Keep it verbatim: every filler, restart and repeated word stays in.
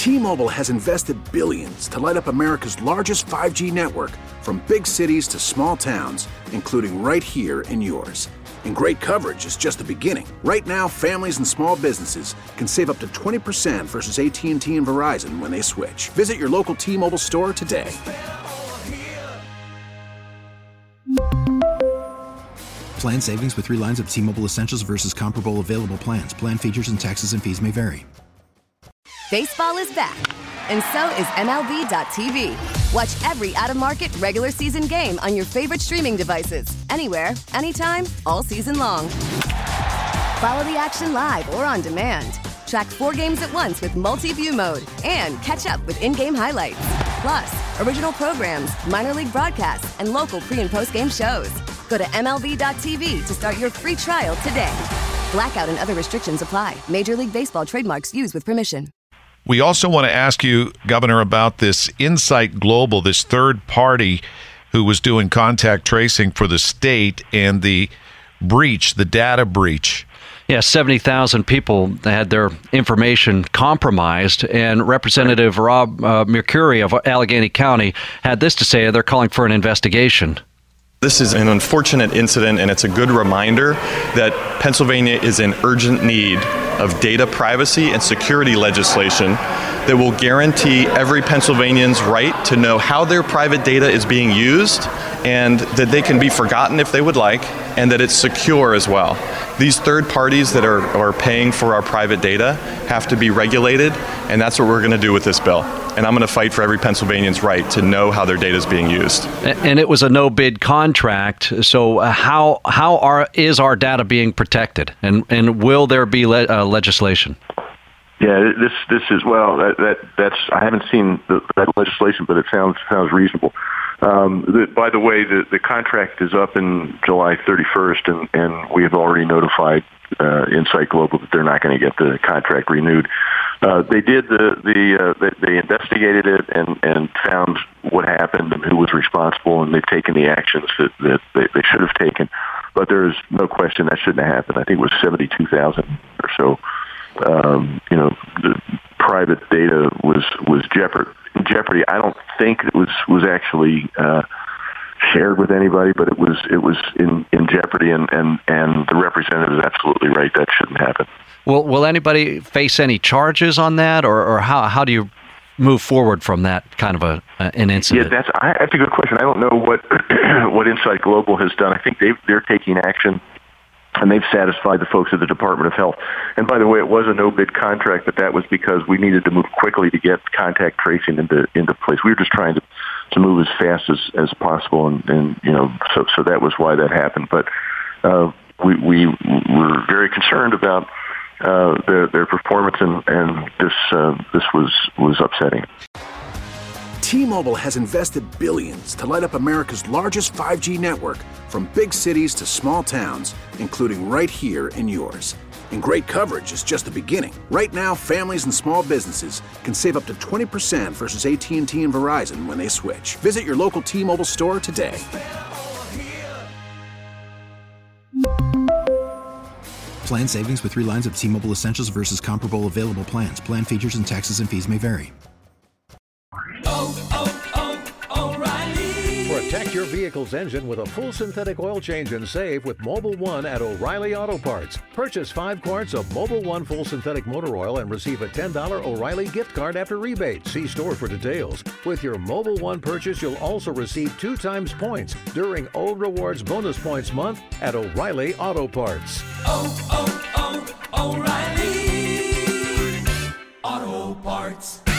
T-Mobile has invested billions to light up America's largest five G network, from big cities to small towns, including right here in yours. And great coverage is just the beginning. Right now, families and small businesses can save up to twenty percent versus A T and T and Verizon when they switch. Visit your local T-Mobile store today. Plan savings with three lines of T-Mobile Essentials versus comparable available plans. Plan features and taxes and fees may vary. Baseball is back, and so is M L B dot T V. Watch every out-of-market regular season game on your favorite streaming devices, anywhere, anytime, all season long. Follow the action live or on demand. Track four games at once with multi-view mode and catch up with in-game highlights. Plus, original programs, minor league broadcasts, and local pre- and post-game shows. Go to M L B dot T V to start your free trial today. Blackout and other restrictions apply. Major League Baseball trademarks used with permission. We also want to ask you, Governor, about this Insight Global, this third party who was doing contact tracing for the state, and the breach, the data breach. Yeah, seventy thousand people had their information compromised, and Representative Rob uh, Mercuri of Allegheny County had this to say. They're calling for an investigation. This is an unfortunate incident, and it's a good reminder that Pennsylvania is in urgent need of data privacy and security legislation that will guarantee every Pennsylvanian's right to know how their private data is being used, and that they can be forgotten if they would like, and that it's secure as well. These third parties that are, are paying for our private data have to be regulated, and that's what we're going to do with this bill. And I'm going to fight for every Pennsylvanian's right to know how their data is being used. And it was a no-bid contract. So uh, how how are is our data being protected, and and will there be le- uh, legislation? Yeah, this this is well. That, that that's I haven't seen the, that legislation, but it sounds sounds reasonable. Um, the, by the way, the, the contract is up in July thirty-first, and, and we have already notified uh, Insight Global that they're not going to get the contract renewed. Uh, they did the the uh, they, they investigated it and, and found what happened and who was responsible, and they've taken the actions that, that they, they should have taken. But there's no question that shouldn't have happened. I think it was seventy-two thousand or so. Um, you know, the private data was was jeopard, in jeopardy. I don't think it was was actually uh, shared with anybody, but it was it was in, in jeopardy, and, and, and the representative is absolutely right. That shouldn't happen. Will Will anybody face any charges on that, or, or how how do you move forward from that kind of a uh, an incident? Yeah, that's I, that's a good question. I don't know what what Insight Global has done. I think they they're taking action, and they've satisfied the folks at the Department of Health. And by the way, it was a no-bid contract, but that was because we needed to move quickly to get contact tracing into into place. We were just trying to, to move as fast as, as possible, and, and you know, so so that was why that happened. But uh, we we were very concerned about uh, their their performance, and and this uh, this was was upsetting. T-Mobile has invested billions to light up America's largest five G network, from big cities to small towns, including right here in yours. And great coverage is just the beginning. Right now, families and small businesses can save up to twenty percent versus A T and T and Verizon when they switch. Visit your local T-Mobile store today. Plan savings with three lines of T-Mobile Essentials versus comparable available plans. Plan features and taxes and fees may vary. Oh, oh, oh, O'Reilly. Protect your vehicle's engine with a full synthetic oil change and save with Mobil one at O'Reilly Auto Parts. Purchase five quarts of Mobil one full synthetic motor oil and receive a ten dollars O'Reilly gift card after rebate. See store for details. With your Mobil one purchase, you'll also receive two times points during O Rewards Bonus Points Month at O'Reilly Auto Parts. Oh, oh, oh, O'Reilly Auto Parts.